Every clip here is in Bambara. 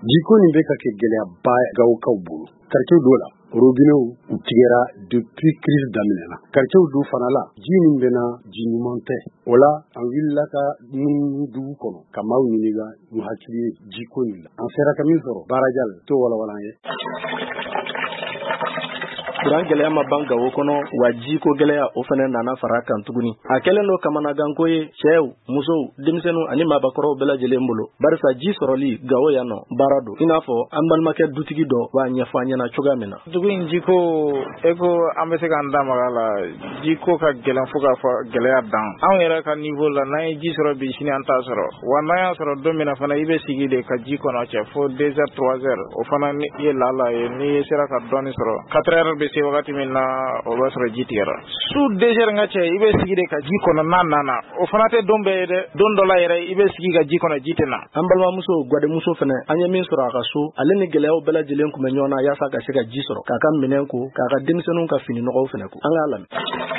jiko nin bɛ ka kɛ gɛlɛyaba Gawokaw bolo quartier dɔ la robinet u tigɛra depuis crise daminɛna quartier dɔ fana la ji min bɛna ji ɲuman tɛ o la an wulila ka dugu kɔnɔ ka maaw ɲininka n'u hakili ye jiko nin la an sera ka min sɔrɔ baarajal to walawala ye kuran gɛlɛya ma ban Gawo kɔnɔ wa jiko gɛlɛya o fana nana fara kan tuguni a kɛlen do kamanaganko ye cɛw musow denmisɛnninw ani maabakɔrɔw bɛɛ lajɛlen bolo barisa ji sɔrɔli Gawo yan nɔ baara do i n'a fɔ an balimakɛ dutigi dɔ b'a ɲɛfɔ an ɲɛna cogoya min na dugu in jiko eko an bɛ se k'an da maga la jiko ka gɛlɛn fo k'a fɔ gɛlɛya dan anw yɛrɛ ka niveau la n'an ye ji sɔrɔ bi sini an t'a sɔrɔ wa n'an y'a sɔrɔ don min na fana i bɛ sigi de ka ji kɔnɔ cɛ fo 2 heures 3 heures o fana ye lala ye n'i sera ka dɔɔni sɔrɔ 4 heures bɛ se wagati min na o b'a sɔrɔ ji tigɛra su 2 heures ŋa cɛ i bɛ sigi de ka ji kɔnɔ n'a nana o fana tɛ don bɛɛ ye dɛ don dɔ la yɛrɛ i bɛ sigi ka ji kɔnɔ ji tɛ na an balimamuso gwademuso fɛnɛ an ye min sɔrɔ a ka so ale ni gɛlɛyaw bɛɛ lajɛlen kun bɛ ɲɔgɔn na yaasa ka se ka ji sɔrɔ k'a ka minɛn ko k'a ka denmisɛnninw ka fini nɔgɔw fɛnɛ ko an k'a lamɛn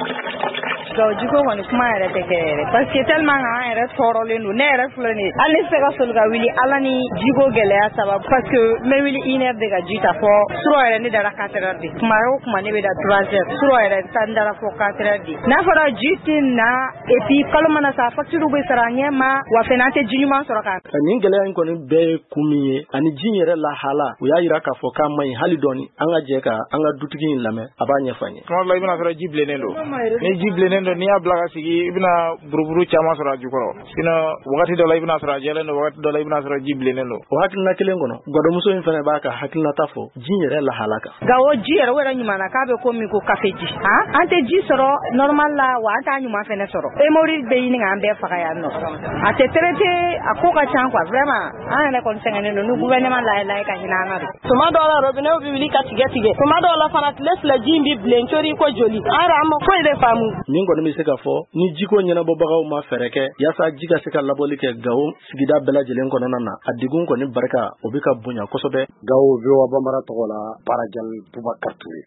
jiko kɔni kuma yɛrɛ tɛ kɛ yɛrɛ parce que tellement an yɛrɛ tɔɔrɔlen don ne yɛrɛ filɛ nin ye hali ne se ka soli ka wuli ala ni jiko gɛlɛya sababu parce que n bɛ wuli 1 heure de ka ji ta fɔ surɔ yɛrɛ ne dara 4 heures de kuma o kuma ne bɛ da 3 heures surɔ yɛrɛ n dara fɔ 4 heures de n'a fɔra ji tɛ na et puis kalo mana sa facture bɛ sara ɲɛ ma wa fɛnɛ an tɛ ji ɲuman sɔrɔ ka nin gɛlɛya in kɔni bɛɛ ye kun min ye ani ji yɛrɛ lahala u y'a yira k'a fɔ k'a man ɲi hali dɔɔni an ka jɛ ka an ka dutigi in lamɛn a b'a ɲɛfɔ an ye tuma dɔ la i bɛna sɔrɔ ji bilennen don ni ji bilennen don n'i y'a bila ka sigi i bɛna buruburu caman sɔrɔ a jukɔrɔ sinon wagati dɔ la i bɛna sɔrɔ a jɛlen don wagati dɔ la i bɛna sɔrɔ ji bilennen don o hakilina kelen kɔnɔ gwadomuso in fana b'a ka hakilinata fɔ ji yɛrɛ lahala kan Gawo ji yɛrɛ o yɛrɛ ɲuman na k'a bɛ ko min ko café ji an tɛ ji sɔrɔ normal la wa an t'a ɲuman fɛnɛ sɔrɔ hémorroïde bɛ ɲini k'an bɛɛ faga yan nɔ a tɛ traité a ko ka ca quoi vraiment an yɛrɛ kɔni sɛgɛnnen don ni gouvernement lajɛ ka hinɛ an na de tuma dɔw la robinet bɛ wuli ka tigɛ tigɛ tuma dɔw la fana tile fila ji in bɛ bilen cori ko joli an yɛrɛ an ma foyi de faamu nin kɔni bɛ se ka fɔ ni jiko ɲɛnabɔbagaw ma fɛɛrɛ kɛ yaasa ji ka se ka labɔli kɛ Gawo sigida bɛɛ lajɛlen kɔnɔna na a degun kɔni barika o bɛ ka bonya kosɛbɛ Gawo VOA Bambara tɔgɔ la Barajal Bubakar Ture